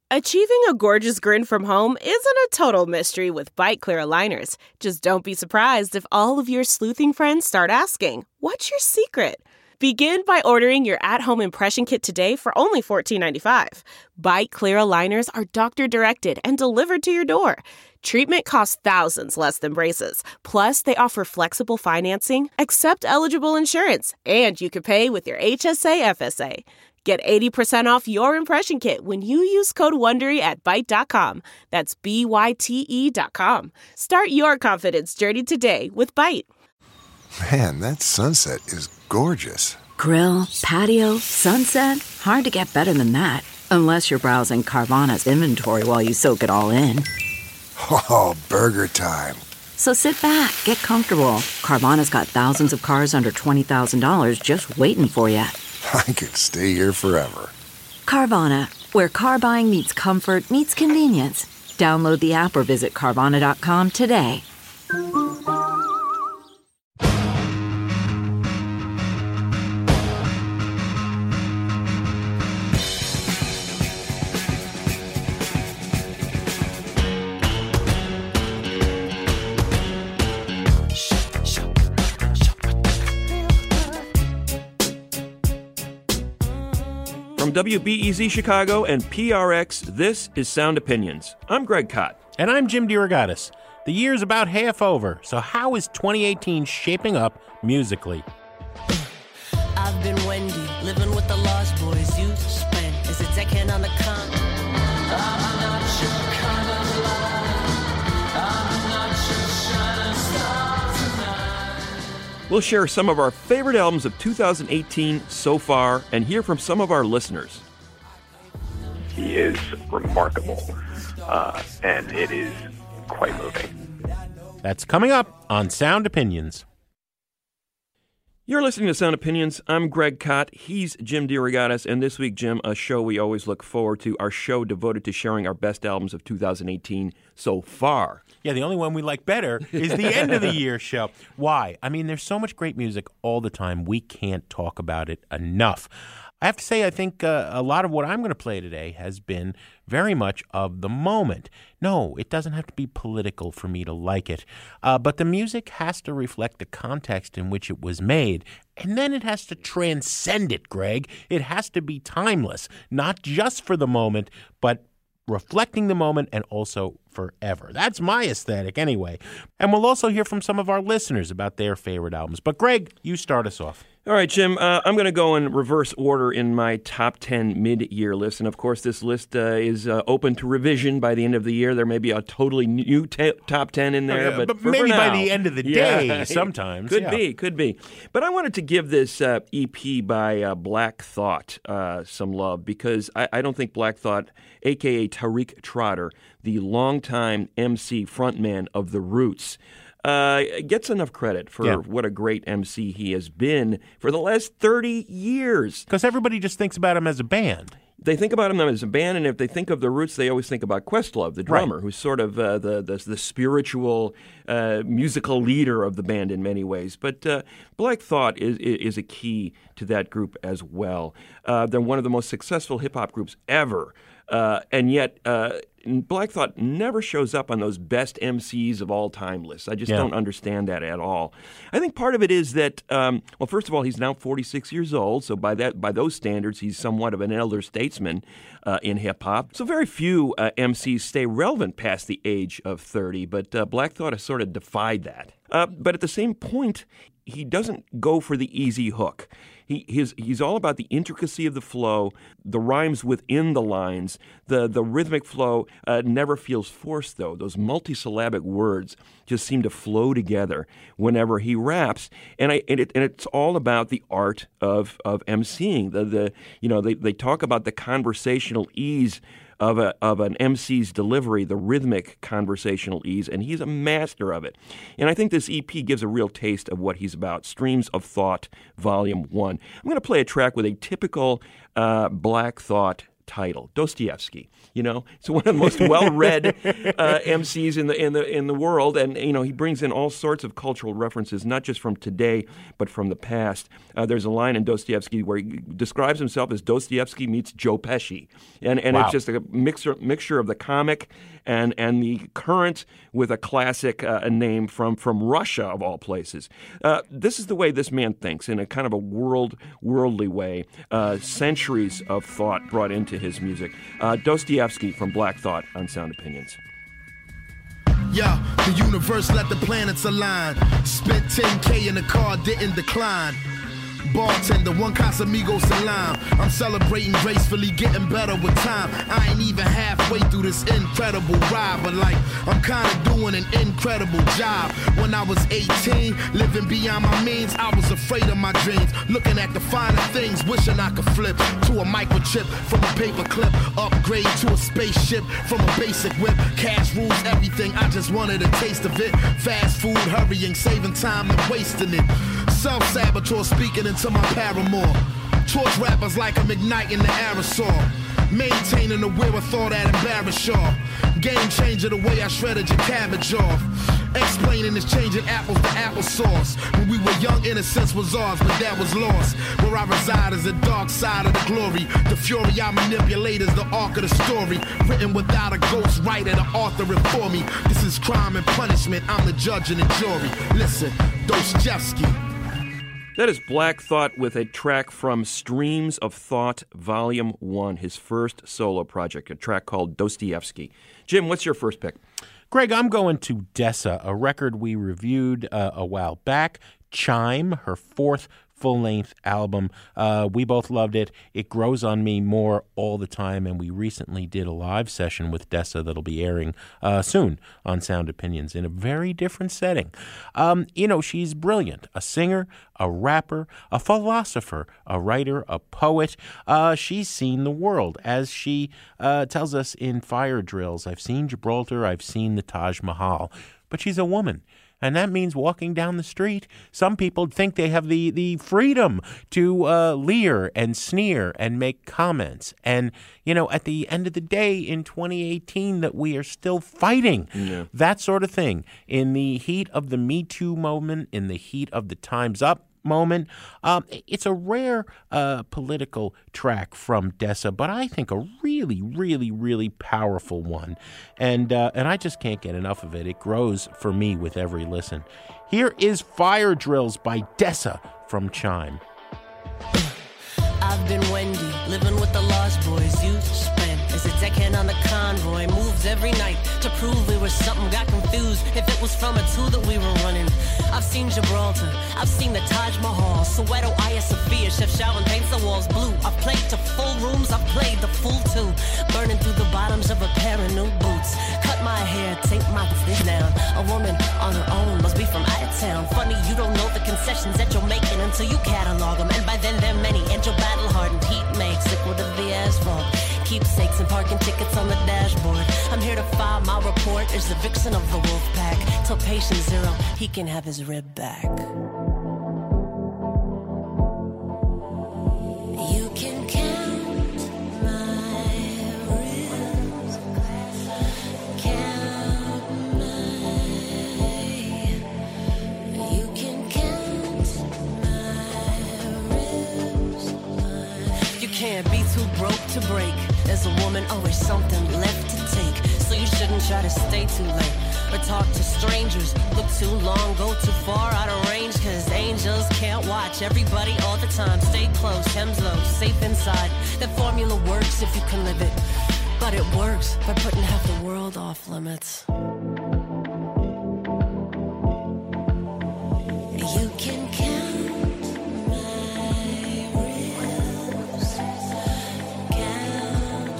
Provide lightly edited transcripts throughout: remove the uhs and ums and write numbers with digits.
Achieving a gorgeous grin from home isn't a total mystery with Byte Clear aligners. Just don't be surprised if all of your sleuthing friends start asking, "What's your secret?" Begin by ordering your at-home impression kit today for only $14.95. Byte Clear aligners are doctor-directed and delivered to your door. Treatment costs thousands less than braces. Plus, they offer flexible financing, accept eligible insurance, and you can pay with your HSA FSA. Get 80% off your impression kit when you use code WONDERY at Byte.com. That's BYTE.com. Start your confidence journey today with Byte. Man, that sunset is gorgeous. Grill, patio, sunset. Hard to get better than that. Unless you're browsing Carvana's inventory while you soak it all in. Oh, burger time. So sit back, get comfortable. Carvana's got thousands of cars under $20,000 just waiting for you. I could stay here forever. Carvana, where car buying meets comfort, meets convenience. Download the app or visit Carvana.com today. From WBEZ Chicago and PRX, this is Sound Opinions. I'm Greg Kot. And I'm Jim DeRogatis. The year's about half over, so how is 2018 shaping up musically? I've been Wendy, living with the Lost Boys. You spent is a decade on the con. I'm not your kind of love. I'm not your shining star tonight. We'll share some of our favorite albums of 2018 so far and hear from some of our listeners. He is remarkable, and it is quite moving. That's coming up on Sound Opinions. You're listening to Sound Opinions. I'm Greg Kot. He's Jim DeRogatis. And this week, Jim, a show we always look forward to, our show devoted to sharing our best albums of 2018 so far. Yeah, the only one we like better is the end of the year show. Why? I mean, there's so much great music all the time. We can't talk about it enough. I have to say, I think a lot of what I'm going to play today has been very much of the moment. No, it doesn't have to be political for me to like it, but the music has to reflect the context in which it was made, and then it has to transcend it, Greg. It has to be timeless, not just for the moment, but reflecting the moment and also forever. That's my aesthetic anyway. And we'll also hear from some of our listeners about their favorite albums. But Greg, you start us off. All right, Jim, I'm going to go in reverse order in my top 10 mid-year list. And, of course, this list is open to revision by the end of the year. There may be a totally new top 10 in there. But maybe for by now, the end of the day sometimes. Could be. But I wanted to give this EP by Black Thought some love because I don't think Black Thought, a.k.a. Tariq Trotter, the longtime MC frontman of The Roots, gets enough credit for what a great MC he has been for the last 30 years. Because everybody just thinks about him as a band. They think about him as a band, and if they think of The Roots, they always think about Questlove, the drummer, who's sort of the spiritual musical leader of the band in many ways. But Black Thought is a key to that group as well. They're one of the most successful hip-hop groups ever. And yet, Black Thought never shows up on those best MCs of all time lists. I just don't understand that at all. I think part of it is that, well, first of all, he's now 46 years old, so by those standards, he's somewhat of an elder statesman in hip hop. So very few MCs stay relevant past the age of 30, but Black Thought has sort of defied that. But at the same point, he doesn't go for the easy hook. He's all about the intricacy of the flow, the rhymes within the lines. The rhythmic flow never feels forced, though. Those multisyllabic words just seem to flow together whenever he raps, and it's all about the art of emceeing. They talk about the conversational ease of an MC's delivery, the rhythmic conversational ease, and he's a master of it. And I think this EP gives a real taste of what he's about. Streams of Thought, Volume 1. I'm going to play a track with a typical Black Thought title, Dostoevsky. It's one of the most well-read MCs in the world, and he brings in all sorts of cultural references, not just from today, but from the past. There's a line in Dostoevsky where he describes himself as Dostoevsky meets Joe Pesci, and Wow. it's just a mixture of the comic and the current with a classic name from Russia of all places. This is the way this man thinks, in a kind of a worldly way. Centuries of thought brought into his music. Dostoevsky from Black Thought on Sound Opinions. Yeah, the universe let the planets align. Spent 10K in the car, didn't decline. Bartender, one Casamigos and lime. I'm celebrating gracefully, getting better with time. I ain't even halfway through this incredible ride, but I'm kinda doing an incredible job. When I was 18, living beyond my means, I was afraid of my dreams. Looking at the finer things, wishing I could flip to a microchip from a paper clip. Upgrade to a spaceship from a basic whip. Cash rules everything, I just wanted a taste of it. Fast food, hurrying, saving time and wasting it. Self-saboteur speaking into my paramour. Torch rappers like I'm igniting the aerosol. Maintaining the wherewithal that embarrass y'all. Game changer the way I shredded your cabbage off. Explaining is changing apples to applesauce. When we were young, innocence was ours, but that was lost. Where I reside is the dark side of the glory. The fury I manipulate is the arc of the story. Written without a ghost writer to author it for me. This is crime and punishment, I'm the judge and the jury. Listen, Dostoevsky. That is Black Thought with a track from Streams of Thought, Volume 1, his first solo project, a track called Dostoevsky. Jim, what's your first pick? Greg, I'm going to Dessa, a record we reviewed a while back. Chime, her fourth full-length album. We both loved it. It grows on me more all the time, and we recently did a live session with Dessa that'll be airing soon on Sound Opinions in a very different setting. She's brilliant. A singer, a rapper, a philosopher, a writer, a poet. She's seen the world. As she tells us in Fire Drills, I've seen Gibraltar, I've seen the Taj Mahal. But she's a woman. And that means walking down the street, some people think they have the freedom to leer and sneer and make comments. And, at the end of the day in 2018 that we are still fighting that sort of thing. In the heat of the Me Too moment, in the heat of the Time's Up moment. It's a rare political track from Dessa, but I think a really, really, really powerful one. And I just can't get enough of it. It grows for me with every listen. Here is Fire Drills by Dessa from Chime. I've been Wendy, living with the Lost Boys. You spent as a deckhand on the convoy. Moves every night to prove we were something. Got confused if it was from a two that we were running. I've seen Gibraltar, I've seen the Taj Mahal, Soweto, Hagia Sophia, Chef Shaolin paints the walls blue. I've played to full rooms, I've played the fool too. Burning through the bottoms of a pair of new boots. Cut my hair, take my this down. A woman on her own must be from out of town. Funny, you don't know the concessions that you're making until you catalog them. And by then they're many, and your battle hardened heat makes liquid of the asphalt. Keepsakes and parking tickets on the dashboard. I'm here to file my report as the vixen of the wolf pack. Till patient zero, he can have his rib back. You can count my ribs, count you can count my ribs. You can't be too broke to break. There's a woman, always something left to take. So you shouldn't try to stay too late or talk to strangers. Look too long, go too far out of range. Cause angels can't watch everybody all the time. Stay close, hems low, safe inside. That formula works if you can live it. But it works by putting half the world off limits. You can count my ribs, count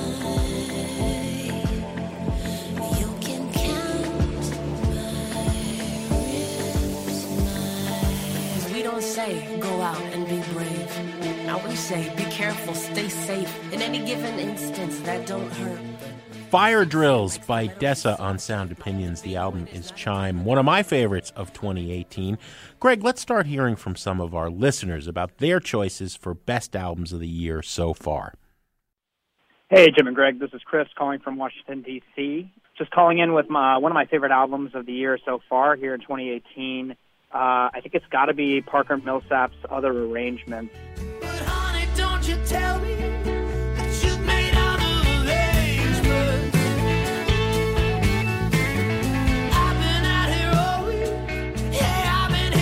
you can count my ribs. We don't say go out and be brave. Now we say be careful, stay safe. In any given instance, that don't hurt. Fire Drills by Dessa on Sound Opinions. The album is Chime, one of my favorites of 2018. Greg, let's start hearing from some of our listeners about their choices for best albums of the year so far. Hey, Jim and Greg. This is Chris calling from Washington, D.C. Just calling in with one of my favorite albums of the year so far here in 2018. I think it's got to be Parker Millsap's Other Arrangements. But honey, don't you tell me that you've made other arrangements. I've been out here all week. Yeah, I've been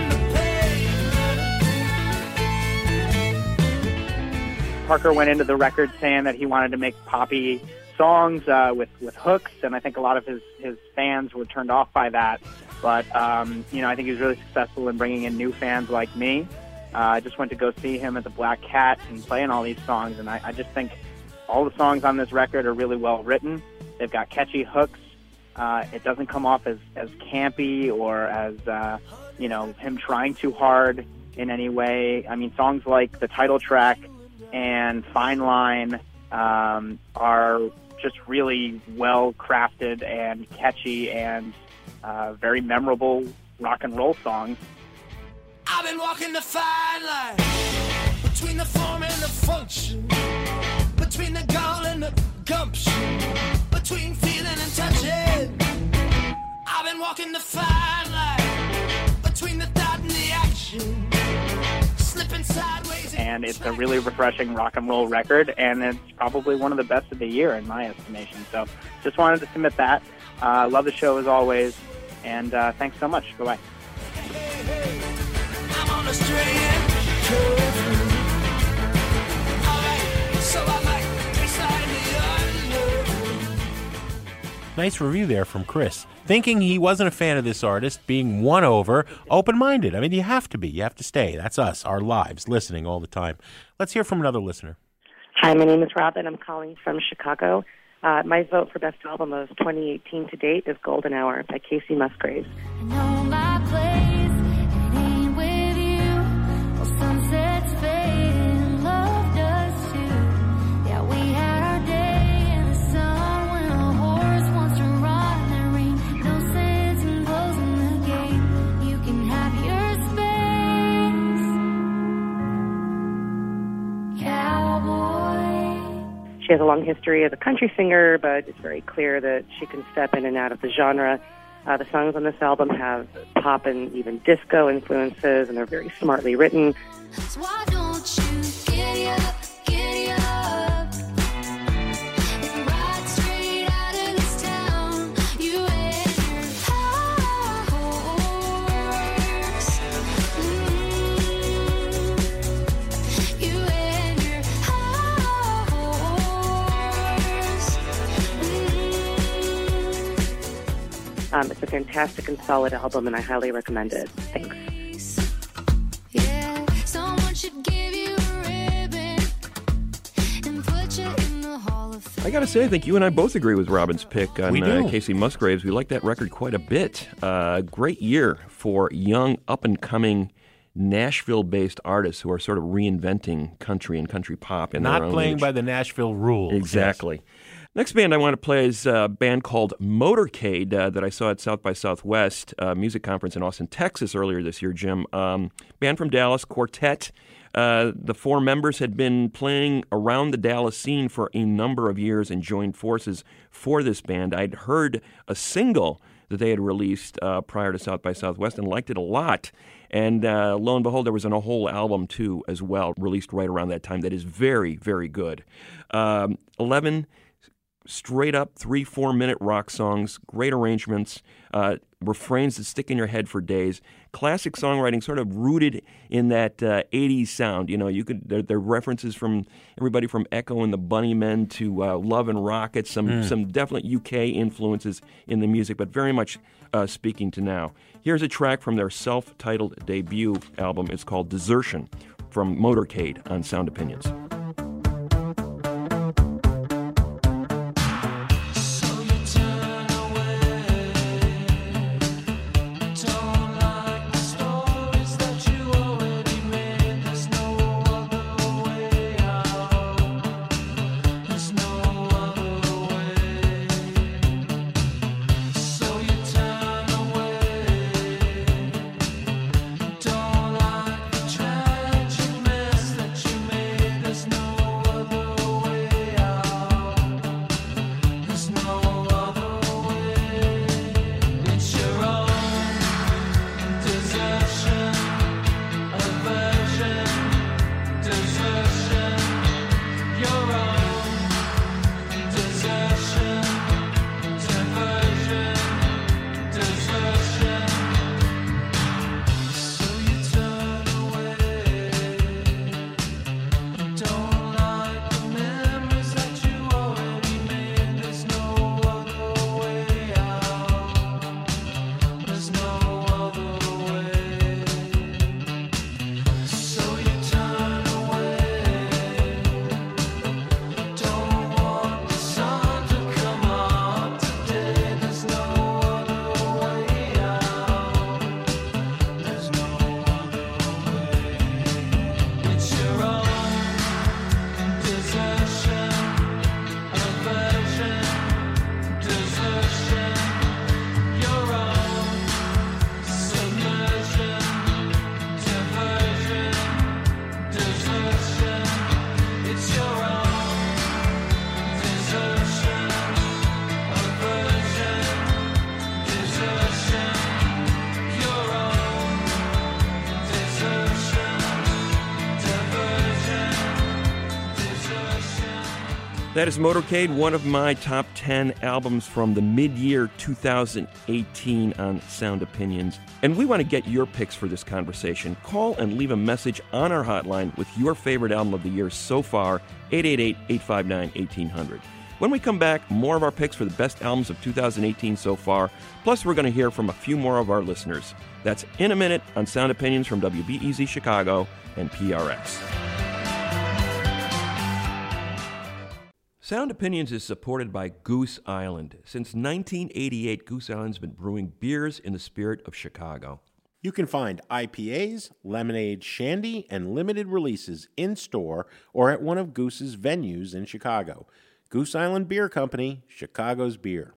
hitting the pavement. Parker went into the record saying that he wanted to make poppy songs with hooks, and I think a lot of his fans were turned off by that. But, I think he was really successful in bringing in new fans like me. I just went to go see him at the Black Cat and playing all these songs, and I just think all the songs on this record are really well written. They've got catchy hooks. It doesn't come off as campy or as, him trying too hard in any way. I mean, songs like the title track and Fine Line are just really well crafted and catchy and very memorable rock and roll songs. I've been walking the fine line between the form and the function, between the gall and the gumption, between feeling and touching. I've been walking the fine line between the thought and the action, slipping sideways. And it's a really refreshing rock and roll record, and it's probably one of the best of the year in my estimation. So just wanted to submit that. Love the show as always, and thanks so much. Bye-bye. I'm on a straight curve. All right, so I might be sliding the under. Nice review there from Chris. Thinking he wasn't a fan of this artist, being won over, open-minded. I mean, you have to be. You have to stay. That's us, our lives, listening all the time. Let's hear from another listener. Hi, my name is Robin. I'm calling from Chicago. My vote for Best Album of 2018 to date is Golden Hour by Casey Musgraves. I know my place, it ain't with you. Well, sunsets fade and love does too. Yeah, we had our day in the sun when a horse wants to run. There ain't no sense in closing the gate. You can have your space, cowboy. She has a long history as a country singer, but it's very clear that she can step in and out of the genre. The songs on this album have pop and even disco influences, and they're very smartly written. So why don't you giddy up, giddy up, and ride straight out of this town, you and your horse, you and your horse. It's a fantastic and solid album, and I highly recommend it. Thanks. Yeah, someone should give you a ribbon and put you in the Hall of Fame. I got to say, I think you and I both agree with Robin's pick on We do. Casey Musgraves. We like that record quite a bit. Great year for young, up-and-coming Nashville-based artists who are sort of reinventing country and country pop in their Not own playing age. by the Nashville rules. Exactly. Next band I want to play is a band called Motorcade that I saw at South by Southwest Music Conference in Austin, Texas earlier this year, Jim. Band from Dallas, quartet. The four members had been playing around the Dallas scene for a number of years and joined forces for this band. I'd heard a single that they had released prior to South by Southwest and liked it a lot. And lo and behold, there was a whole album, too, as well, released right around that time that is very, very good. 11 straight-up 3-4 minute rock songs, great arrangements, refrains that stick in your head for days. Classic songwriting, sort of rooted in that 80s sound. You know, there are references from everybody from Echo and the Bunnymen to Love and Rockets, some definite UK influences in the music, but very much speaking to now. Here's a track from their self-titled debut album. It's called Desertion, from Motorcade on Sound Opinions. Don't like the tragic mess that you made. There's That is Motorcade, one of my top 10 albums from the mid-year 2018 on Sound Opinions. And we want to get your picks for this conversation. Call and leave a message on our hotline with your favorite album of the year so far, 888-859-1800. When we come back, more of our picks for the best albums of 2018 so far, plus we're going to hear from a few more of our listeners. That's in a minute on Sound Opinions from WBEZ Chicago and PRX. Sound Opinions is supported by Goose Island. Since 1988, Goose Island's been brewing beers in the spirit of Chicago. You can find IPAs, lemonade, shandy, and limited releases in-store or at one of Goose's venues in Chicago. Goose Island Beer Company, Chicago's beer.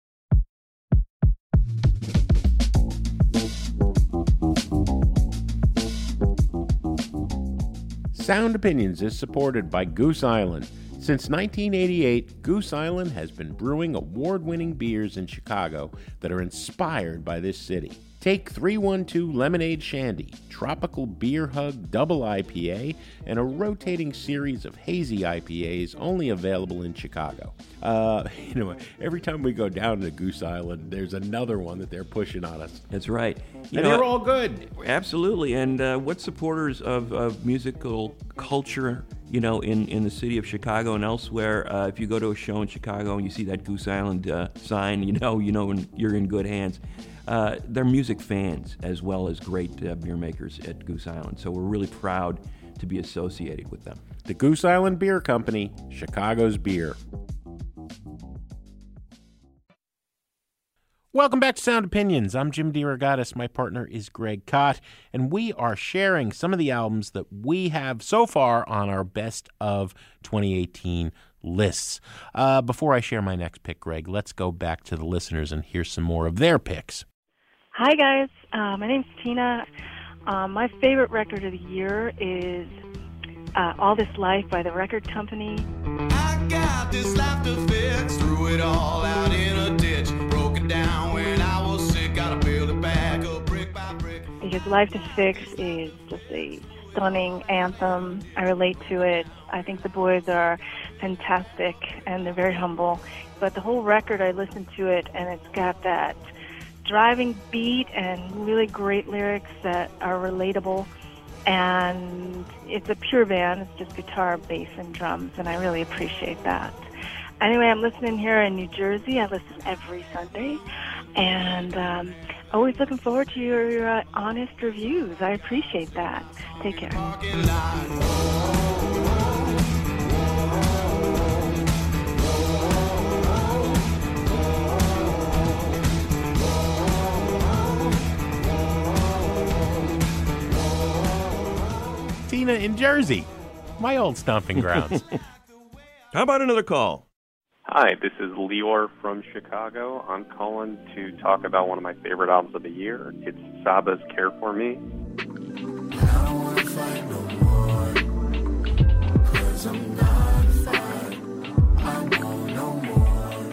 Sound Opinions is supported by Goose Island. Since 1988, Goose Island has been brewing award-winning beers in Chicago that are inspired by this city. Take 312 Lemonade Shandy, Tropical Beer Hug Double IPA, and a rotating series of hazy IPAs only available in Chicago. Every time we go down to Goose Island, there's another one that they're pushing on us. That's right. They're all good. Absolutely. And what supporters of musical culture, in the city of Chicago and elsewhere, if you go to a show in Chicago and you see that Goose Island sign, you're in good hands. They're music fans as well as great beer makers at Goose Island. So we're really proud to be associated with them. The Goose Island Beer Company, Chicago's beer. Welcome back to Sound Opinions. I'm Jim DeRogatis. My partner is Greg Kot, and we are sharing some of the albums that we have so far on our Best of 2018 lists. Before I share my next pick, Greg, let's go back to the listeners and hear some more of their picks. Hi, guys. My name's Tina. My favorite record of the year is All This Life by The Record Company. I got this life to fix, threw it all out in a ditch, broken down when I was sick, gotta build it back up brick by brick. Because Life to Fix is just a stunning anthem. I relate to it. I think the boys are fantastic and they're very humble. But the whole record, I listened to it and it's got that driving beat and really great lyrics that are relatable. And it's a pure band. It's just guitar, bass, and drums, and I really appreciate that. Anyway, I'm listening here in New Jersey. I listen every Sunday, and always looking forward to your honest reviews. I appreciate that. Take care. Tina in Jersey, my old stomping grounds. How about another call? Hi, this is Lior from Chicago. I'm calling to talk about one of my favorite albums of the year. It's Saba's Care For Me. I don't wanna fight no more, 'cause I'm not fine. I want no more.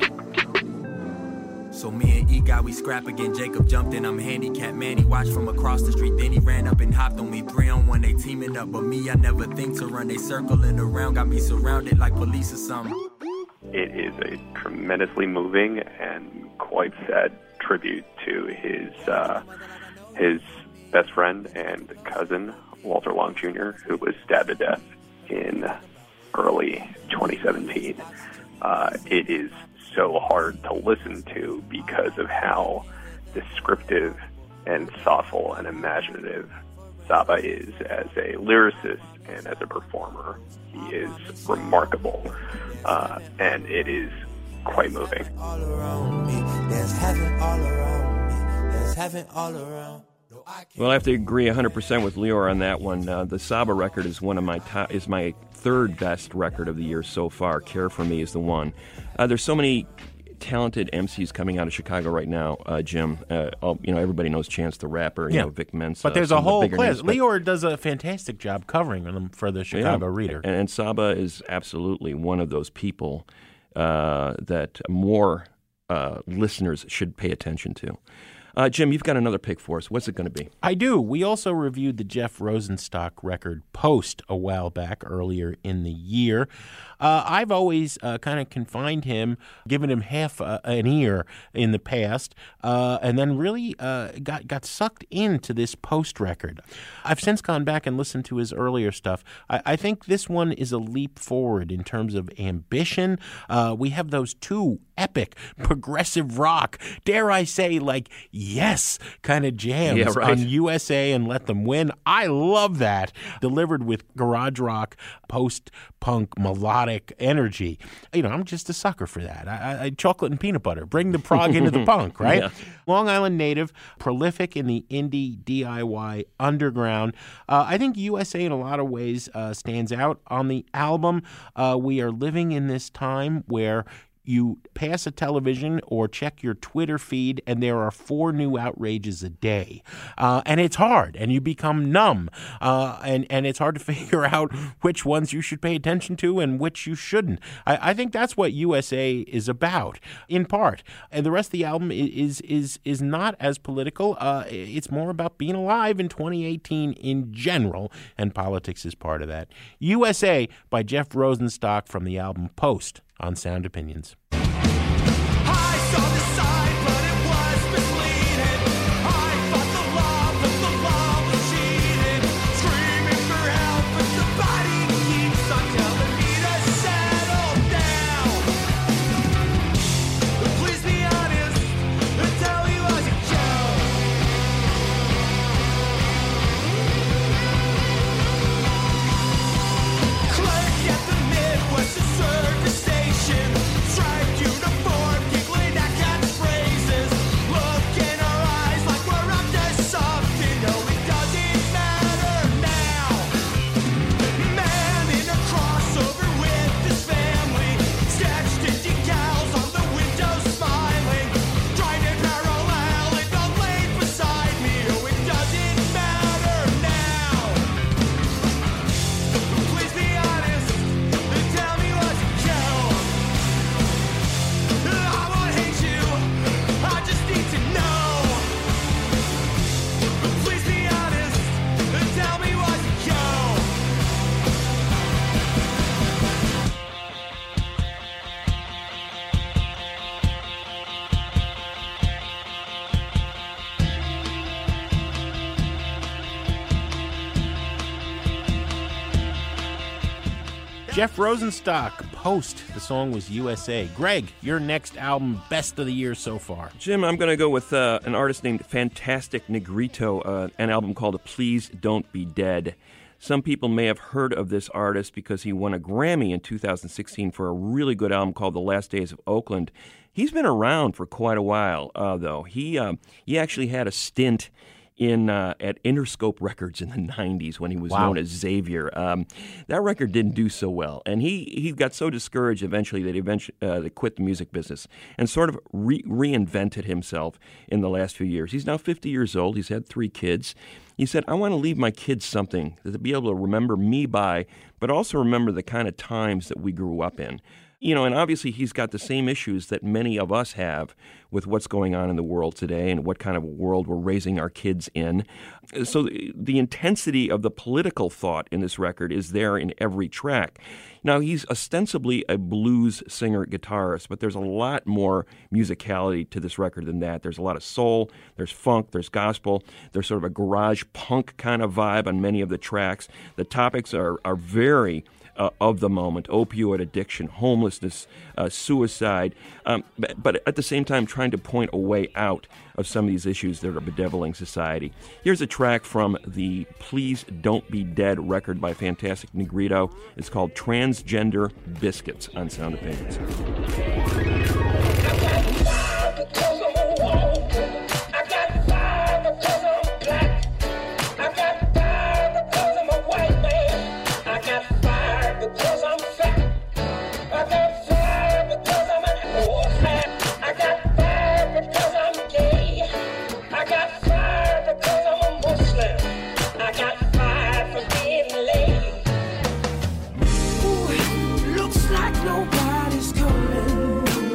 So me and E-Guy, we scrap again. Jacob jumped in, I'm handicapped. Man, he watched from across the street. Then he ran up and hopped on me. 3-on-1, they teaming up. But me, I never think to run. They circling around, got me surrounded like police or something. It is a tremendously moving and quite sad tribute to his best friend and cousin, Walter Long Jr., who was stabbed to death in early 2017. It is so hard to listen to because of how descriptive and thoughtful and imaginative Saba is as a lyricist and as a performer. He is remarkable, and it is quite moving. All around me, there's heaven all around me, there's heaven all around. Well, I have to agree 100% with Lior on that one. The Saba record is one of my is my third best record of the year so far. Care For Me is the one. There's so many talented MCs coming out of Chicago right now, Jim. Everybody knows Chance the Rapper, Vic Mensa. But there's a whole class. Lior does a fantastic job covering them for the Chicago Reader. And Saba is absolutely one of those people that more listeners should pay attention to. Jim, you've got another pick for us. What's it going to be? I do. We also reviewed the Jeff Rosenstock record Post a while back, earlier in the year. I've always kind of confined him, given him half an ear in the past, and then really got sucked into this Post record. I've since gone back and listened to his earlier stuff. I think this one is a leap forward in terms of ambition. We have those two epic progressive rock, dare I say, like Yes kind of jams on USA and Let Them Win. I love that, delivered with garage rock, post-punk, melodic energy. You know, I'm just a sucker for that. I chocolate and peanut butter. Bring the prog into the punk, right? Yeah. Long Island native, prolific in the indie DIY underground. I think USA in a lot of ways stands out on the album. We are living in this time where you pass a television or check your Twitter feed, and there are 4 new outrages a day. And it's hard, and you become numb. And it's hard to figure out which ones you should pay attention to and which you shouldn't. I think that's what USA is about, in part. And the rest of the album is not as political. It's more about being alive in 2018 in general, and politics is part of that. USA by Jeff Rosenstock from the album Post on Sound Opinions. Jeff Rosenstock, Post. The song was USA. Greg, your next album, best of the year so far. Jim, I'm going to go with an artist named Fantastic Negrito, an album called Please Don't Be Dead. Some people may have heard of this artist because he won a Grammy in 2016 for a really good album called The Last Days of Oakland. He's been around for quite a while, though. He actually had a stint at Interscope Records in the 90s when he was known as Xavier. That record didn't do so well, and he got so discouraged eventually that they quit the music business and sort of reinvented himself in the last few years. He's now 50 years old. He's had 3 kids. He said, I want to leave my kids something to be able to remember me by, but also remember the kind of times that we grew up in. You know, and obviously he's got the same issues that many of us have with what's going on in the world today and what kind of world we're raising our kids in. So the intensity of the political thought in this record is there in every track. Now, he's ostensibly a blues singer-guitarist, but there's a lot more musicality to this record than that. There's a lot of soul, there's funk, there's gospel, there's sort of a garage punk kind of vibe on many of the tracks. The topics are very of the moment: opioid addiction, homelessness, suicide, but at the same time trying to point a way out of some of these issues that are bedeviling society. Here's a track from the Please Don't Be Dead record by Fantastic Negrito. It's called Transgender Biscuits on Sound Opinions. Looks like nobody's coming.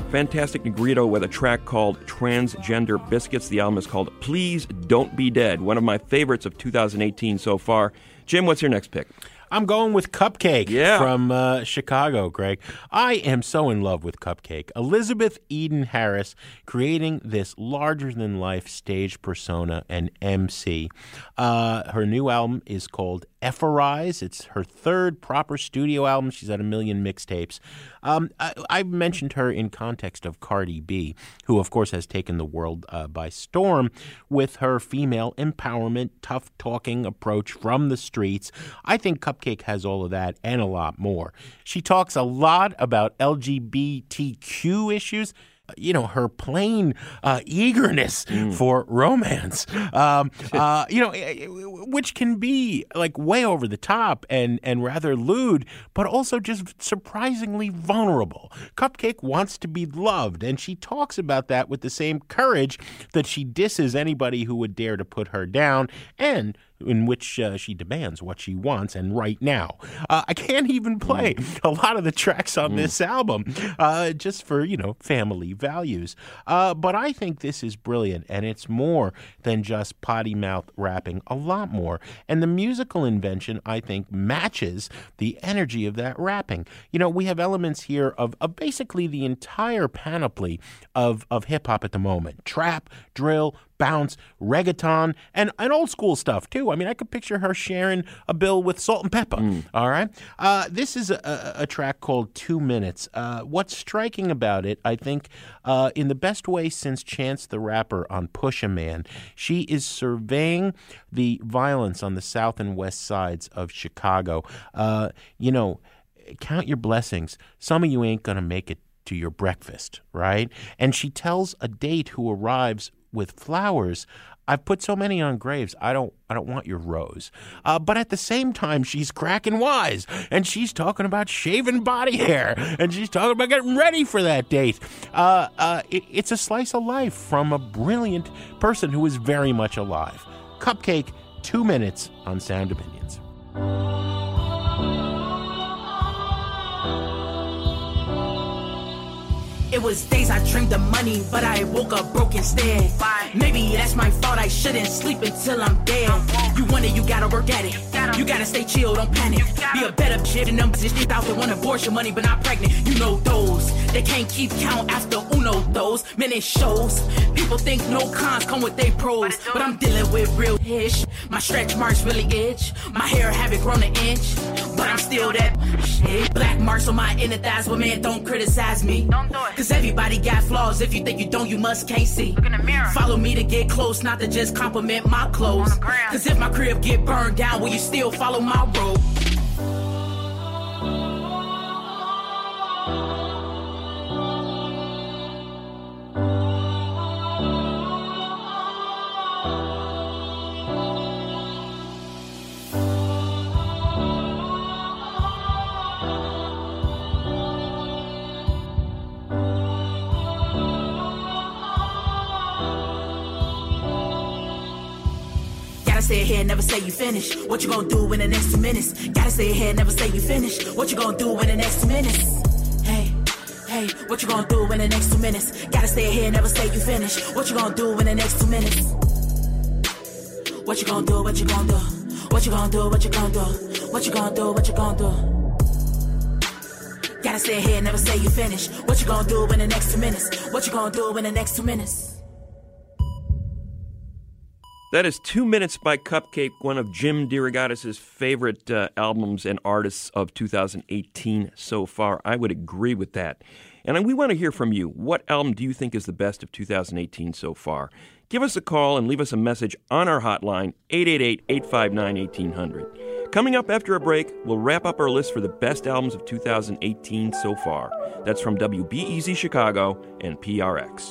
Fantastic Negrito with a track called Transgender Biscuits. The album is called Please Don't Be Dead, one of my favorites of 2018 so far. Jim, what's your next pick? I'm going with Cupcake from Chicago, Greg. I am so in love with Cupcake. Elizabeth Eden Harris creating this larger-than-life stage persona and MC. Her new album is called Ephorize. It's her third proper studio album. She's had a million mixtapes. I've mentioned her in context of Cardi B, who, of course, has taken the world by storm with her female empowerment, tough-talking approach from the streets. I think Cupcake has all of that and a lot more. She talks a lot about LGBTQ issues. You know, her plain eagerness for romance, which can be like way over the top and rather lewd, but also just surprisingly vulnerable. Cupcake wants to be loved, and she talks about that with the same courage that she disses anybody who would dare to put her down, and in which she demands what she wants, and right now. I can't even play a lot of the tracks on this album just for, family values. But I think this is brilliant, and it's more than just potty mouth rapping, a lot more. And the musical invention, I think, matches the energy of that rapping. We have elements here of basically the entire panoply of hip-hop at the moment. Trap, drill, bounce, reggaeton, and old school stuff, too. I mean, I could picture her sharing a bill with Salt and Pepper, all right? This is a track called 2 Minutes. What's striking about it, I think, in the best way since Chance the Rapper on Push a Man, she is surveying the violence on the south and west sides of Chicago. Count your blessings. Some of you ain't going to make it to your breakfast, right? And she tells a date who arrives with flowers, I've put so many on graves, I don't want your rose. But at the same time, she's cracking wise, and she's talking about shaving body hair, and she's talking about getting ready for that date. It's a slice of life from a brilliant person who is very much alive. Cupcake, 2 Minutes on Sound Dominions. It was days I dreamed of money, but I woke up broke instead. Maybe that's my fault, I shouldn't sleep until I'm dead. You want it, you gotta work at it. You gotta stay chill, don't panic. Be a better shit than them bitches out there want abortion money, but not pregnant. You know those, they can't keep count after uno those. Man, it shows. People think no cons come with they pros, but I'm dealing with real ish. My stretch marks really itch. My hair haven't grown an inch, but I'm still that shit. Black marks on my inner thighs, but man, don't criticize me. Don't do it. Cause everybody got flaws. If you think you don't, you must can't see. Look in the mirror. Follow me to get close, not to just compliment my clothes. Cause if my crib get burned down, will you still follow my road? Gotta stay ahead, never say you finish. What you gonna do in the next 2 minutes? Gotta stay ahead, never say you finish. What you gonna do in the next 2 minutes? Hey, what you gonna do in the next 2 minutes? Gotta stay ahead, never say you finish. What you gonna do in the next 2 minutes? What you gonna do, what you gonna do? What you gonna do, what you gonna do? What you gonna do, what you gonna do? Gotta stay ahead, never say you finish. What you gonna do in the next 2 minutes? What you gonna do in the next 2 minutes? That is 2 Minutes by Cupcake, one of Jim DeRogatis' favorite albums and artists of 2018 so far. I would agree with that. And we want to hear from you. What album do you think is the best of 2018 so far? Give us a call and leave us a message on our hotline, 888-859-1800. Coming up after a break, we'll wrap up our list for the best albums of 2018 so far. That's from WBEZ Chicago and PRX.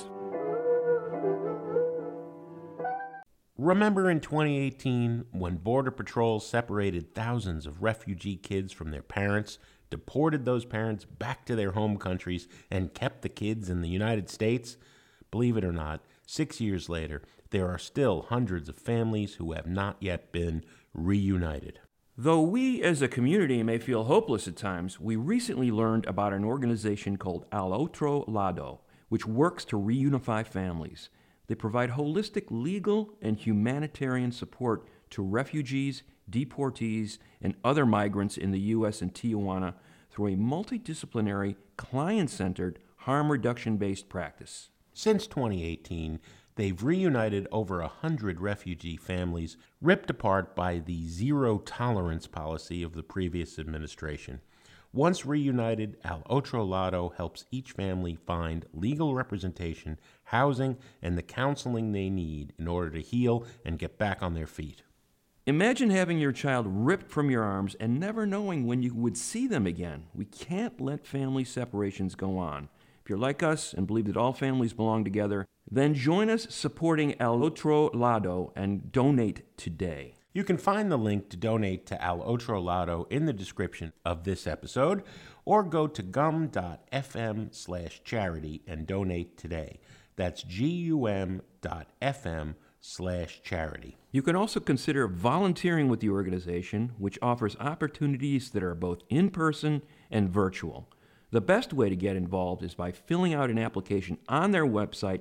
Remember in 2018 when Border Patrol separated thousands of refugee kids from their parents, deported those parents back to their home countries, and kept the kids in the United States? Believe it or not, 6 years later, there are still hundreds of families who have not yet been reunited. Though we as a community may feel hopeless at times, we recently learned about an organization called Al Otro Lado. which works to reunify families. They provide holistic legal and humanitarian support to refugees, deportees, and other migrants in the U.S. and Tijuana through a multidisciplinary, client-centered, harm reduction-based practice. Since 2018, they've reunited over 100 refugee families ripped apart by the zero-tolerance policy of the previous administration. Once reunited, Al Otro Lado helps each family find legal representation, housing, and the counseling they need in order to heal and get back on their feet. Imagine having your child ripped from your arms and never knowing when you would see them again. We can't let family separations go on. If you're like us and believe that all families belong together, then join us supporting Al Otro Lado and donate today. You can find the link to donate to Al Otro Lado in the description of this episode, or go to gum.fm/charity and donate today. That's gum.fm/charity. You can also consider volunteering with the organization, which offers opportunities that are both in-person and virtual. The best way to get involved is by filling out an application on their website,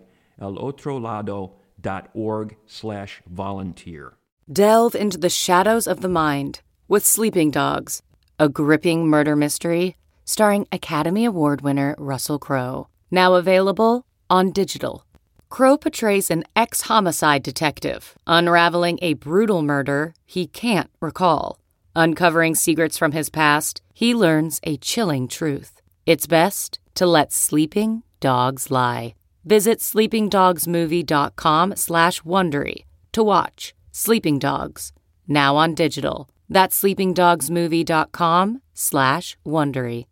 alotrolado.org/volunteer. Delve into the shadows of the mind with Sleeping Dogs, a gripping murder mystery starring Academy Award winner Russell Crowe. Now available on digital. Crowe portrays an ex-homicide detective unraveling a brutal murder he can't recall. Uncovering secrets from his past, he learns a chilling truth. It's best to let sleeping dogs lie. Visit sleepingdogsmovie.com/Wondery to watch Sleeping Dogs, now on digital. That's sleepingdogsmovie.com/Wondery.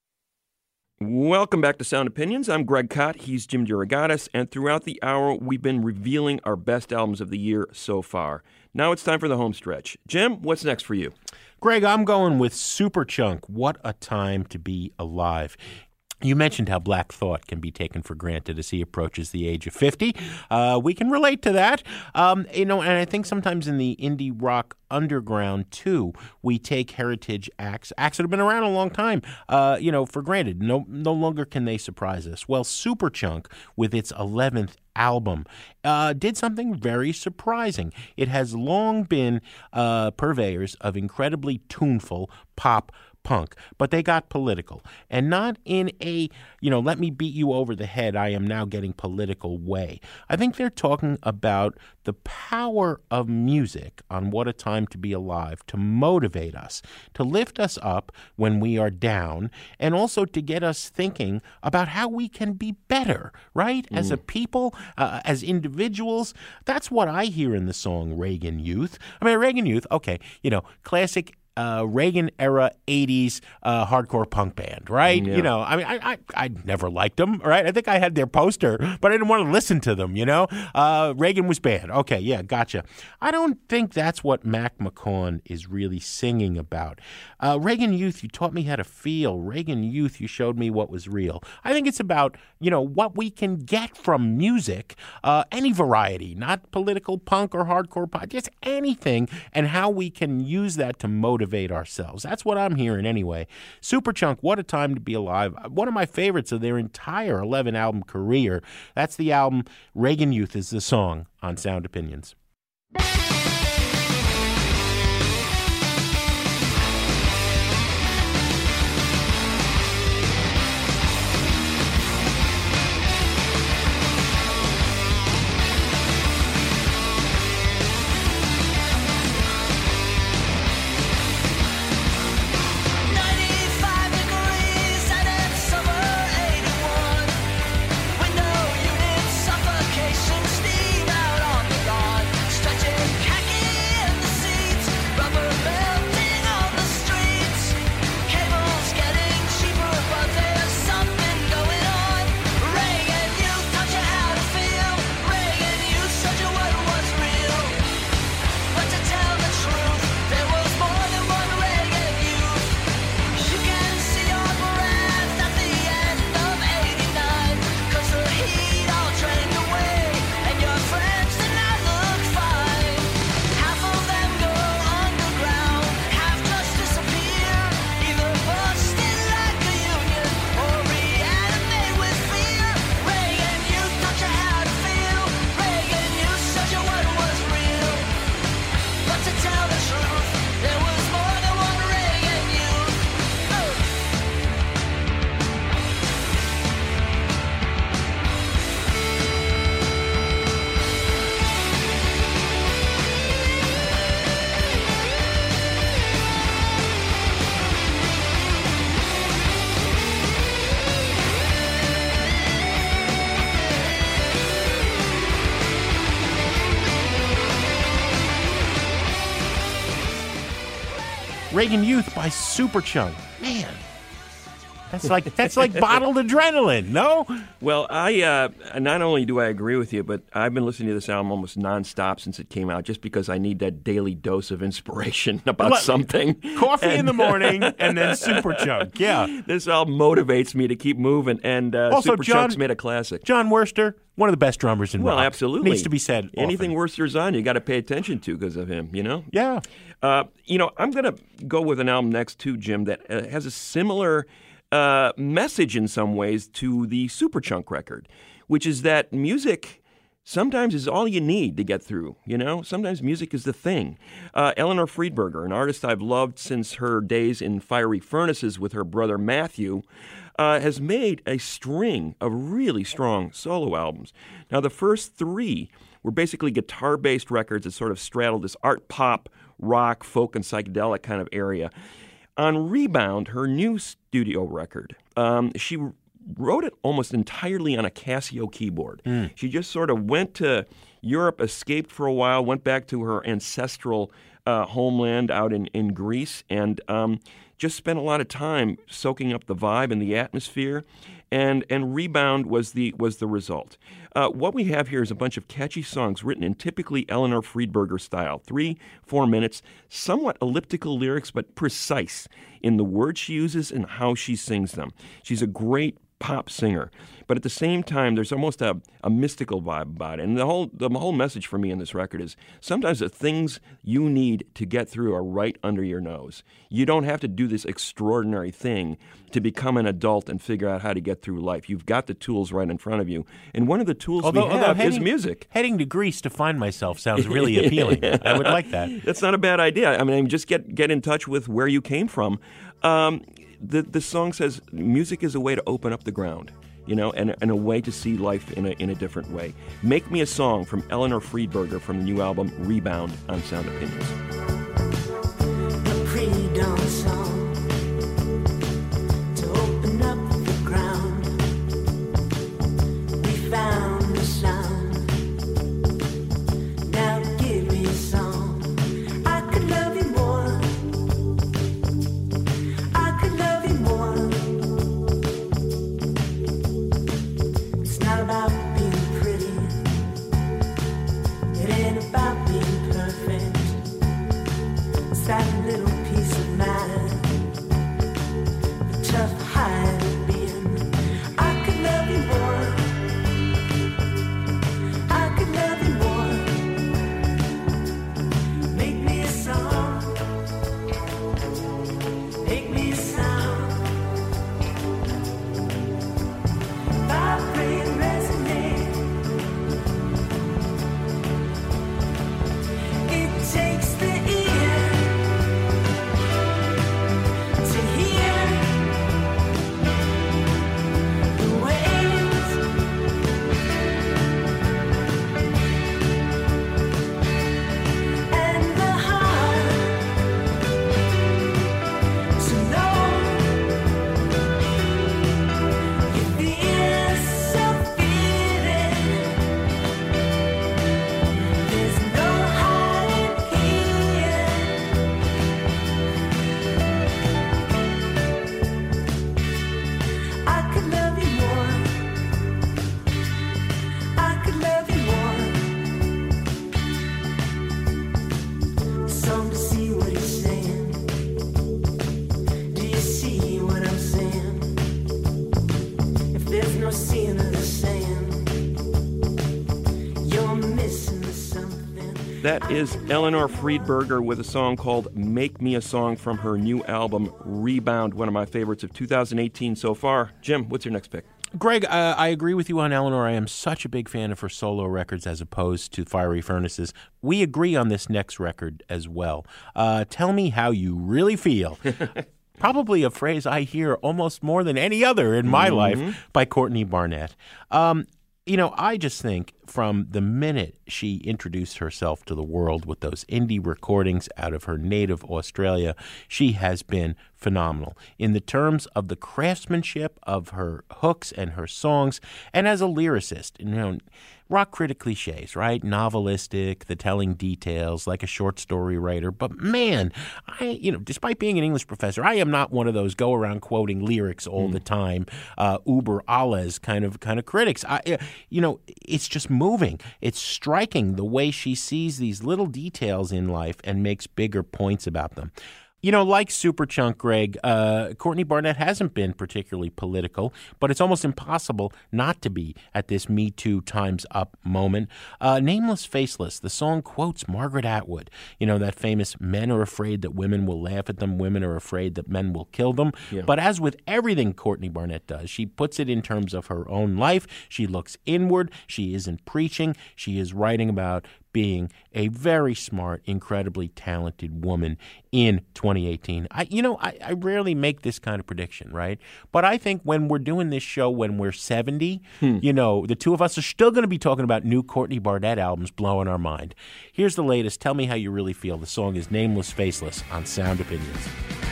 Welcome back to Sound Opinions. I'm Greg Kot. He's Jim DeRogatis. And throughout the hour, we've been revealing our best albums of the year so far. Now it's time for the home stretch. Jim, what's next for you? Greg, I'm going with Superchunk. What a time to be alive. You mentioned how Black Thought can be taken for granted as he approaches the age of 50. We can relate to that. And I think sometimes in the indie rock underground, too, we take heritage acts that have been around a long time, for granted. No longer can they surprise us. Well, Superchunk, with its 11th album, did something very surprising. It has long been purveyors of incredibly tuneful pop punk, but they got political, and not in a, let me beat you over the head, I am now getting political way. I think they're talking about the power of music on What a Time to Be Alive to motivate us, to lift us up when we are down, and also to get us thinking about how we can be better, right? As a people, as individuals. That's what I hear in the song Reagan Youth. I mean, Reagan Youth, okay, classic Reagan-era 80s hardcore punk band, right? Yeah. I never liked them, right? I think I had their poster, but I didn't want to listen to them, Reagan was banned. Okay, yeah, gotcha. I don't think that's what Mac McCaughan is really singing about. Reagan Youth, you taught me how to feel. Reagan Youth, you showed me what was real. I think it's about, what we can get from music, any variety, not political punk or hardcore punk, just anything, and how we can use that to motivate ourselves. That's what I'm hearing anyway. Superchunk, What a Time to Be Alive. One of my favorites of their entire 11-album career. That's the album. Reagan Youth is the song on Sound Opinions. Suffocation, steam out on the lawn, stretching Reagan Youth by Superchunk. Man, that's like bottled adrenaline, no? Well, I not only do I agree with you, but I've been listening to this album almost nonstop since it came out, just because I need that daily dose of inspiration about something. Coffee in the morning and then Superchunk. Yeah, this album motivates me to keep moving, and also, Superchunk's made a classic. John Worster, one of the best drummers in rock. Well, absolutely, needs to be said. Anything often. Worcester's on, you got to pay attention to because of him. You know. Yeah. I'm going to go with an album next too, Jim, that has a similar message in some ways to the Superchunk record, which is that music sometimes is all you need to get through, you know? Sometimes music is the thing. Eleanor Friedberger, an artist I've loved since her days in Fiery Furnaces with her brother Matthew, has made a string of really strong solo albums. Now, the first three were basically guitar-based records that sort of straddled this art pop, rock, folk, and psychedelic kind of area. On Rebound, her new studio record, she wrote it almost entirely on a Casio keyboard. She just sort of went to Europe, escaped for a while, went back to her ancestral homeland out in Greece, and just spent a lot of time soaking up the vibe and the atmosphere. And Rebound was the result. What we have here is a bunch of catchy songs written in typically Eleanor Friedberger style, 3-4 minutes, somewhat elliptical lyrics, but precise in the words she uses and how she sings them. She's a great pop singer, but at the same time, there's almost a mystical vibe about it. And the whole message for me in this record is sometimes the things you need to get through are right under your nose. You don't have to do this extraordinary thing to become an adult and figure out how to get through life. You've got the tools right in front of you. And one of the tools we have is music. Heading to Greece to find myself sounds really appealing. I would like that. That's not a bad idea. I mean, just get in touch with where you came from. The song says music is a way to open up the ground, you know, and a way to see life in a different way. Make Me a Song from Eleanor Friedberger from the new album Rebound on Sound Opinions. A pretty dawn song to open up the ground. We found the sound. Now give me a song. I could love you more. I could love you more. It's not about being pretty. It ain't about being perfect. It's that little peace of mind, the tough hide of being. I could love you more. I could love you more. Make me a song. Make me a sound. Vibrate, resonate. It takes the ear to hear the waves and the heart to know you feel so feeling. There's no hiding here. I could love you more. I could love you more. Song to see what he's saying. Do you see what I'm saying? If there's no seeing of the saying, you're missing something. That is Eleanor Friedberger with a song called Make Me a Song from her new album Rebound, one of my favorites of 2018 so far. Jim, what's your next pick? Greg, I agree with you on Eleanor. I am such a big fan of her solo records as opposed to Fiery Furnaces. We agree on this next record as well. Tell me how you really feel. Probably a phrase I hear almost more than any other in my life by Courtney Barnett. I just think from the minute she introduced herself to the world with those indie recordings out of her native Australia, she has been phenomenal in the terms of the craftsmanship of her hooks and her songs, and as a lyricist. You know, rock critic cliches, right? Novelistic, the telling details, like a short story writer. But man, despite being an English professor, I am not one of those go around quoting lyrics all the time, uber alles kind of critics. It's just moving. It's striking the way she sees these little details in life and makes bigger points about them. You know, like Superchunk, Greg, Courtney Barnett hasn't been particularly political, but it's almost impossible not to be at this Me Too Time's Up moment. Nameless Faceless, the song quotes Margaret Atwood, that famous men are afraid that women will laugh at them, women are afraid that men will kill them. Yeah. But as with everything Courtney Barnett does, she puts it in terms of her own life. She looks inward. She isn't preaching. She is writing about being a very smart, incredibly talented woman in 2018. I rarely make this kind of prediction, right? But I think when we're doing this show when we're 70, the two of us are still going to be talking about new Courtney Barnett albums blowing our mind. Here's the latest. Tell me how you really feel. The song is Nameless Faceless on Sound Opinions.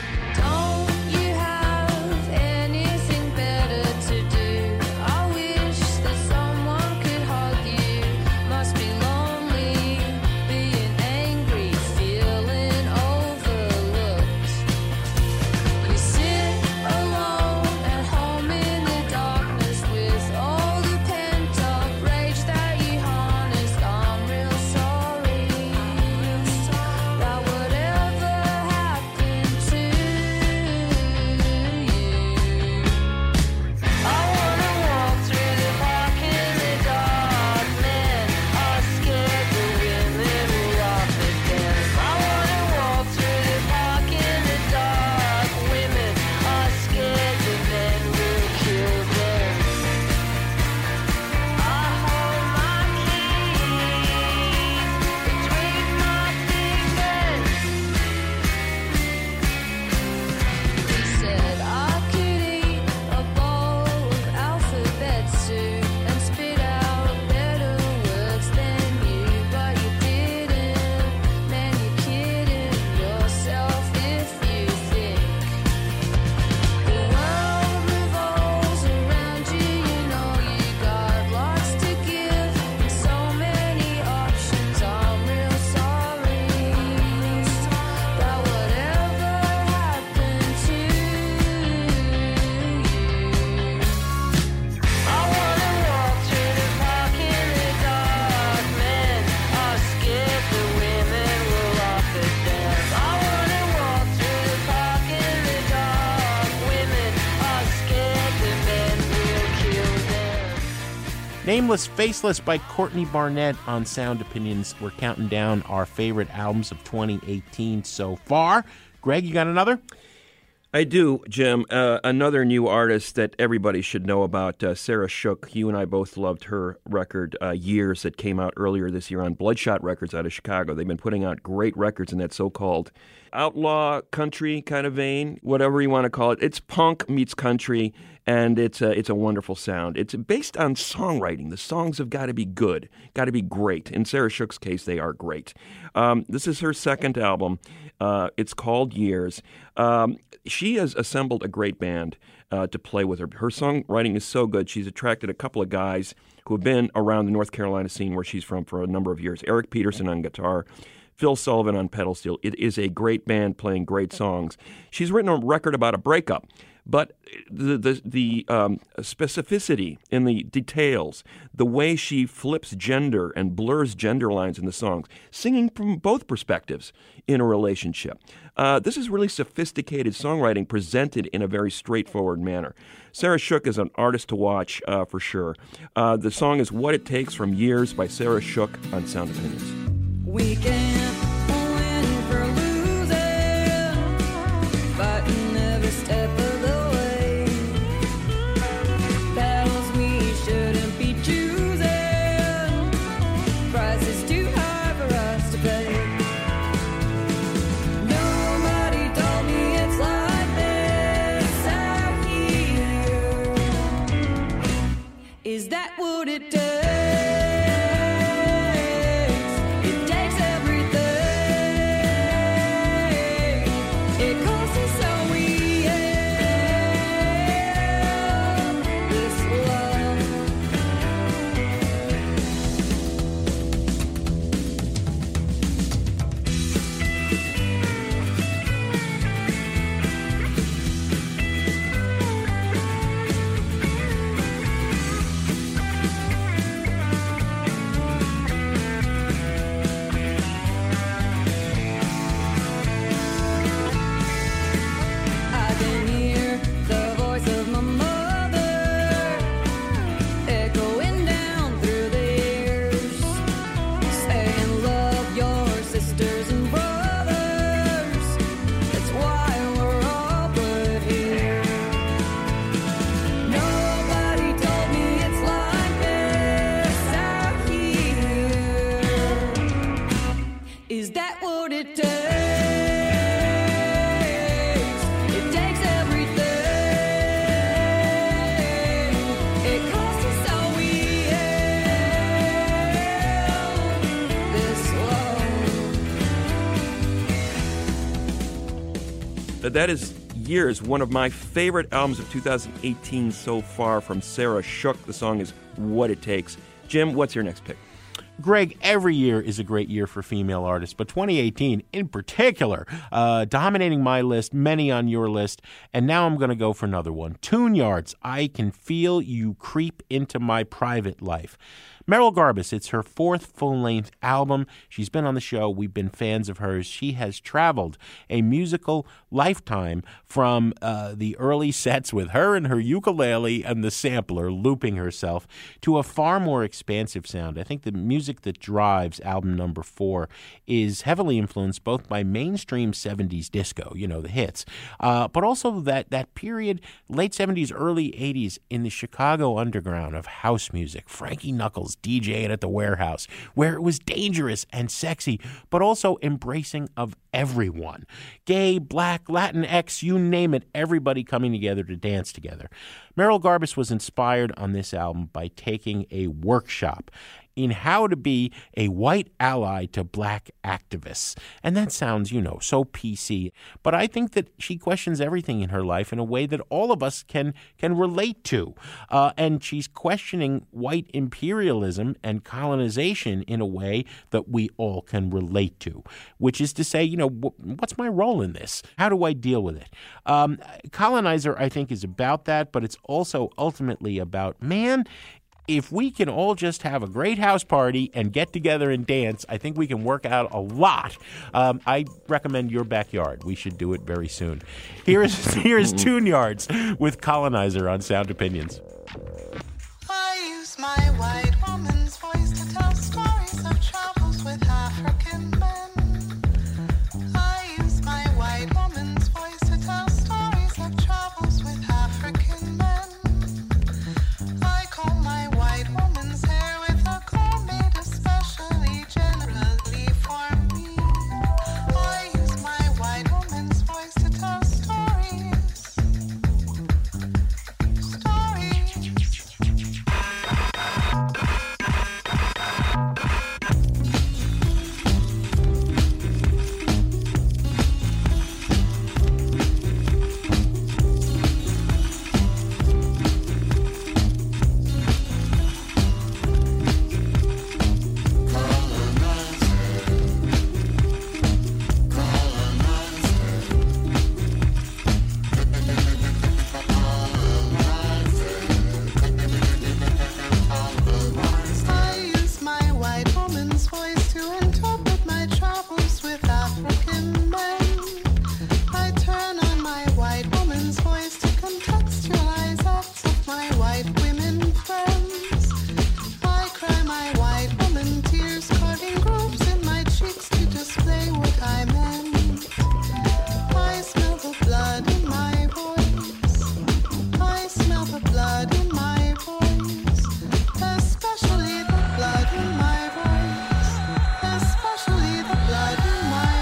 Nameless Faceless by Courtney Barnett on Sound Opinions. We're counting down our favorite albums of 2018 so far. Greg, you got another? I do, Jim. Another new artist that everybody should know about, Sarah Shook. You and I both loved her record, Years, that came out earlier this year on Bloodshot Records out of Chicago. They've been putting out great records in that so-called outlaw country kind of vein, whatever you want to call it. It's punk meets country, and it's a wonderful sound. It's based on songwriting. The songs have got to be good, got to be great. In Sarah Shook's case, they are great. This is her second album. It's called Years. She has assembled a great band to play with her. Her songwriting is so good. She's attracted a couple of guys who have been around the North Carolina scene where she's from for a number of years. Eric Peterson on guitar, Phil Sullivan on pedal steel. It is a great band playing great songs. She's written a record about a breakup, but the specificity in the details, the way she flips gender and blurs gender lines in the songs, singing from both perspectives in a relationship. This is really sophisticated songwriting presented in a very straightforward manner. Sarah Shook is an artist to watch for sure. The song is What It Takes from Years by Sarah Shook on Sound Opinions. We can't win for losing, fighting every step of the way. Battles we shouldn't be choosing, price is too high for us to pay. Nobody told me it's like this out here. Is that what it takes? That is Years, one of my favorite albums of 2018 so far from Sarah Shook. The song is What It Takes. Jim, what's your next pick? Greg, every year is a great year for female artists, but 2018 in particular, dominating my list, many on your list, and now I'm going to go for another one. Tune Yards, I Can Feel You Creep Into My Private Life. Merrill Garbus, it's her fourth full-length album. She's been on the show. We've been fans of hers. She has traveled a musical lifetime from the early sets with her and her ukulele and the sampler looping herself to a far more expansive sound. I think the music that drives album number 4 is heavily influenced both by mainstream 70s disco, the hits, but also that period, late 70s, early 80s, in the Chicago underground of house music. Frankie Knuckles DJing at the Warehouse, where it was dangerous and sexy, but also embracing of everyone. Gay, black, Latinx, you name it, everybody coming together to dance together. Merrill Garbus was inspired on this album by taking a workshop in how to be a white ally to black activists. And that sounds, so PC. But I think that she questions everything in her life in a way that all of us can relate to. And she's questioning white imperialism and colonization in a way that we all can relate to, which is to say, what's my role in this? How do I deal with it? Colonizer, I think, is about that, but it's also ultimately about, if we can all just have a great house party and get together and dance, I think we can work out a lot. I recommend Your Backyard. We should do it very soon. Here is Tune Yards with Colonizer on Sound Opinions. I use my white woman's voice to tell stories of travels with African men. I use my white woman's voice to tell stories of travels with African men. I comb my white woman's hair with a comb made especially generally for me. I use my white woman's voice to tell stories. I use my white woman's voice to interpret my travels with African men. I turn on my white woman's voice to contextualize acts of my white women friends. I cry my white woman tears, carving grooves in my cheeks to display what I meant. I smell the blood in my voice. I smell the blood in my voice, especially the blood in my voice, especially the blood in my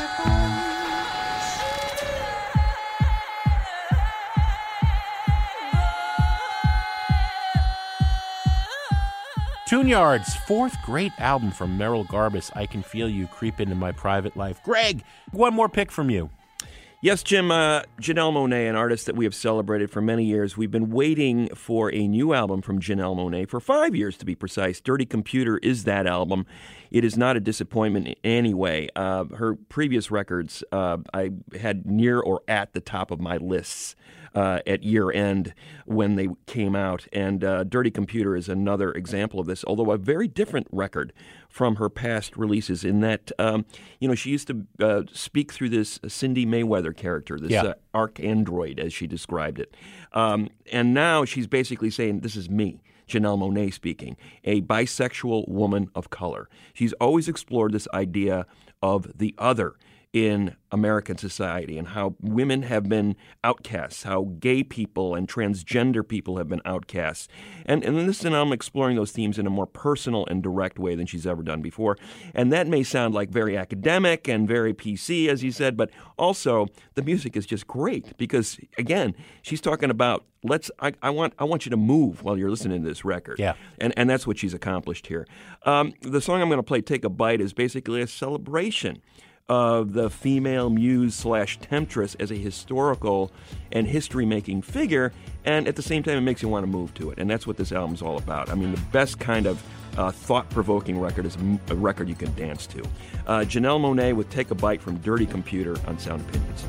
Tune Yards, fourth great album from Merrill Garbus, I Can Feel You Creep Into My Private Life. Greg, one more pick from you. Yes, Jim, Janelle Monáe, an artist that we have celebrated for many years. We've been waiting for a new album from Janelle Monáe for 5 years, to be precise. Dirty Computer is that album. It is not a disappointment in any way. Her previous records I had near or at the top of my lists at year end when they came out. And Dirty Computer is another example of this, although a very different record from her past releases in that, she used to speak through this Cindy Mayweather character, this arch-android, as she described it. And now she's basically saying, this is me, Janelle Monáe speaking, a bisexual woman of color. She's always explored this idea of the other in American society and how women have been outcasts, how gay people and transgender people have been outcasts. And in this album, exploring those themes in a more personal and direct way than she's ever done before. And that may sound like very academic and very PC, as you said, but also the music is just great because, again, she's talking about I want you to move while you're listening to this record. Yeah. And that's what she's accomplished here. The song I'm going to play, Take a Bite, is basically a celebration of the female muse / temptress as a historical and history-making figure, and at the same time it makes you want to move to it. And that's what this album's all about. I mean, the best kind of thought-provoking record is a record you can dance to. Janelle Monáe with Take a Bite from Dirty Computer on Sound Opinions.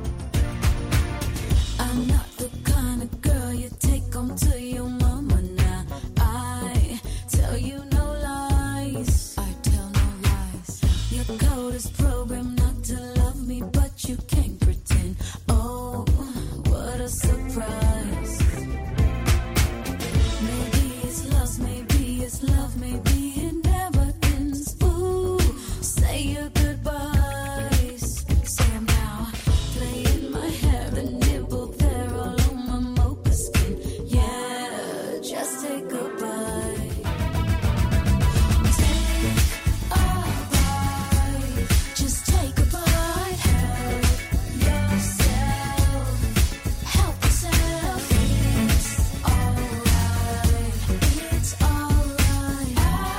I'm not the kind of girl you take home to your mama now. I tell you no lies. I tell no lies. Your code is programmed not to love me, but you can't pretend. Oh, what a surprise. Maybe it's lost, maybe it's love, maybe it never ends. Ooh, say your goodbyes. Say 'em now. Play in my hair, the nibble there all on my mocha skin. Yeah, just take a bite. Take a bite. Just take a bite. Help yourself. Help yourself. It's alright. It's alright.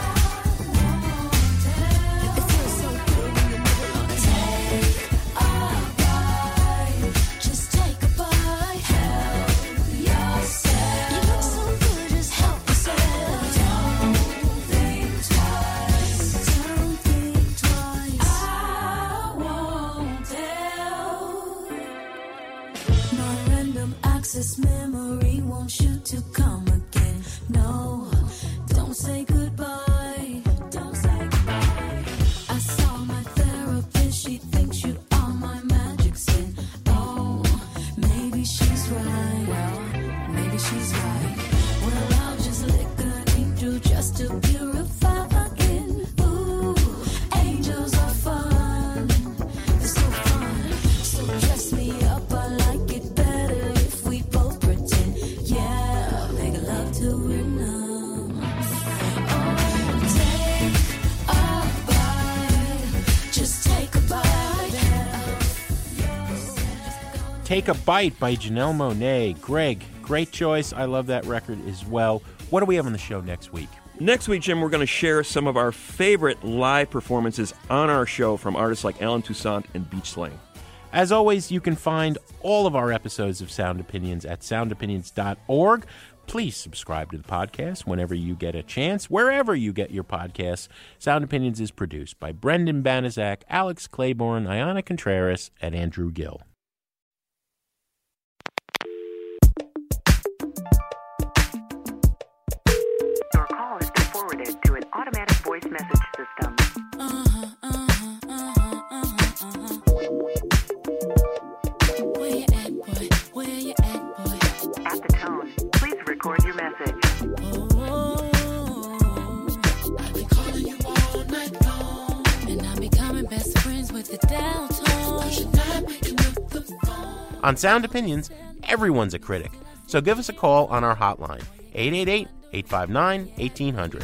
It feels so good when you nibble on it. Take a bite. Just take a bite. Help yourself. You look so good, just help yourself. Don't think twice. Don't think twice. I won't tell. My random access memory wants you to come again. No, don't say goodbye. Don't say goodbye. I saw my therapist, she thinks you are my magic sin. Oh, maybe she's right. Well, maybe she's right. Well, I'll just lick an angel just to purify again. Ooh, angels are fun. They're so fun. So dress me up, I like it better if we both pretend. Yeah, make love till we're numb. Oh, take a bite. Just take a bite. Take a Bite by Janelle Monáe. Greg, great choice. I love that record as well. What do we have on the show next week? Next week, Jim, we're going to share some of our favorite live performances on our show from artists like Alan Toussaint and Beach Slang. As always, you can find all of our episodes of Sound Opinions at soundopinions.org. Please subscribe to the podcast whenever you get a chance, wherever you get your podcasts. Sound Opinions is produced by Brendan Banaszak, Alex Claiborne, Ayana Contreras, and Andrew Gill. Your call has been forwarded to an automatic voice message system. Where you at, boy? Where you at, boy? At the tone, please record your message. I've been calling you all night long, and I'm becoming best friends with the downtown. 'Cause you're not picking up the phone. On Sound Opinions, everyone's a critic. So give us a call on our hotline, 888-859-1800.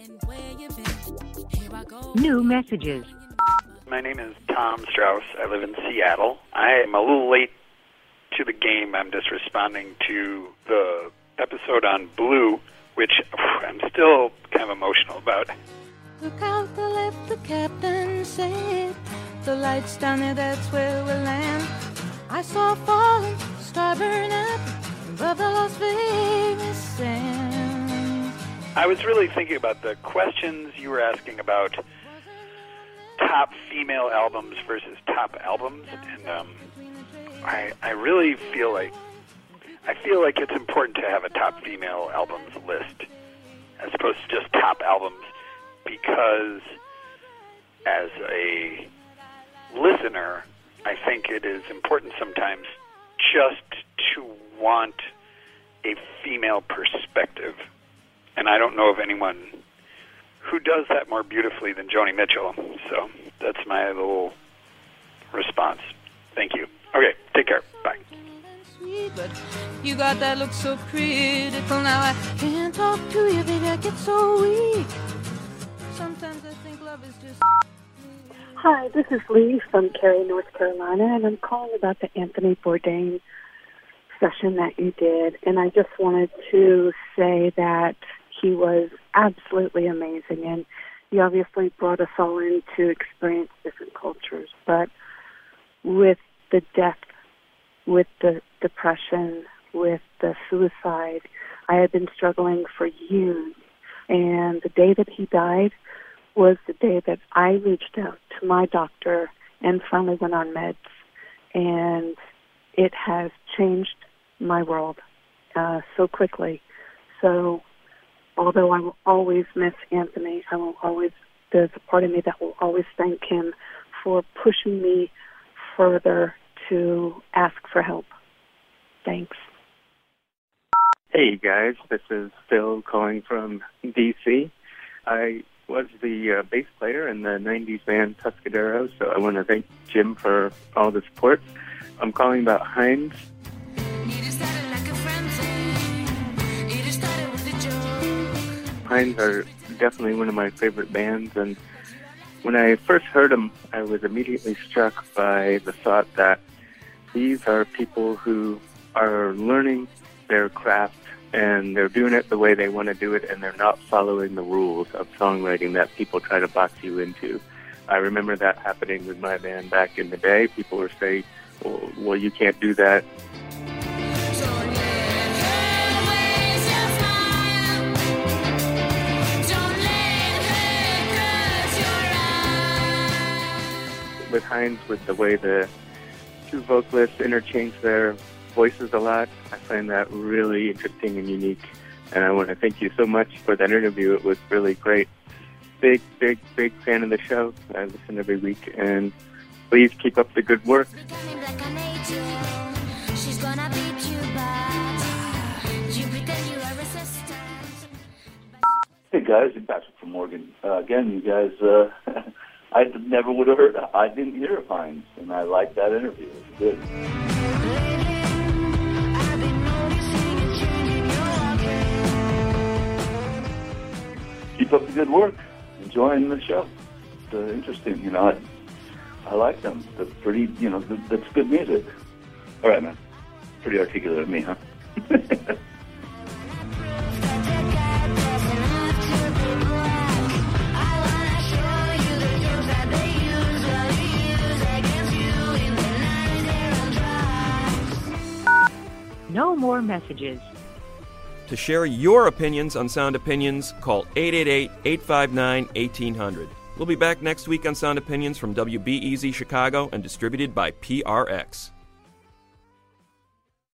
New messages. My name is Tom Strauss. I live in Seattle. I am a little late to the game. I'm just responding to the episode on Blue, which I'm still kind of emotional about. Look out the left, the captain said. The lights down there, that's where we'll land. I saw a falling star burn up above the Las Vegas sands. I was really thinking about the questions you were asking about top female albums versus top albums, and I really feel like it's important to have a top female albums list as opposed to just top albums, because as a listener, I think it is important sometimes just to want a female perspective, and I don't know of anyone who does that more beautifully than Joni Mitchell. So that's my little response. Thank you. Okay, take care. Bye. Sweet, but you got that look so critical. Now I can't talk to you, baby, I get so weak. Sometimes I think love is just... Hi, this is Lee from Cary, North Carolina, and I'm calling about the Anthony Bourdain session that you did. And I just wanted to say that he was absolutely amazing. And he obviously brought us all in to experience different cultures. But with the death, with the depression, with the suicide, I had been struggling for years. And the day that he died was the day that I reached out to my doctor and finally went on meds. And it has changed my world so quickly. So although I will always miss Anthony, there's a part of me that will always thank him for pushing me further to ask for help. Thanks. Hey guys, this is Phil calling from DC. I was the bass player in the 90s band Tuscadero, so I want to thank Jim for all the support. I'm calling about Heinz. Heinz are definitely one of my favorite bands, and when I first heard them, I was immediately struck by the thought that these are people who are learning their craft, and they're doing it the way they want to do it, and they're not following the rules of songwriting that people try to box you into. I remember that happening with my band back in the day. People were saying, well, you can't do that. With Heinz, with the way the two vocalists interchange their voices a lot, I find that really interesting and unique. And I want to thank you so much for that interview. It was really great. Big fan of the show. I listen every week. And please keep up the good work. Hey guys, it's Patrick from Morgan. Again, you guys, I never would have heard. I didn't hear of Heinz, and I liked that interview. It was good. Keep up the good work. Enjoying the show. It's interesting, you know. I like them. They're pretty, you know. That's good music. All right, man. Pretty articulate of me, huh? No more messages. To share your opinions on Sound Opinions, call 888-859-1800. We'll be back next week on Sound Opinions from WBEZ Chicago and distributed by PRX.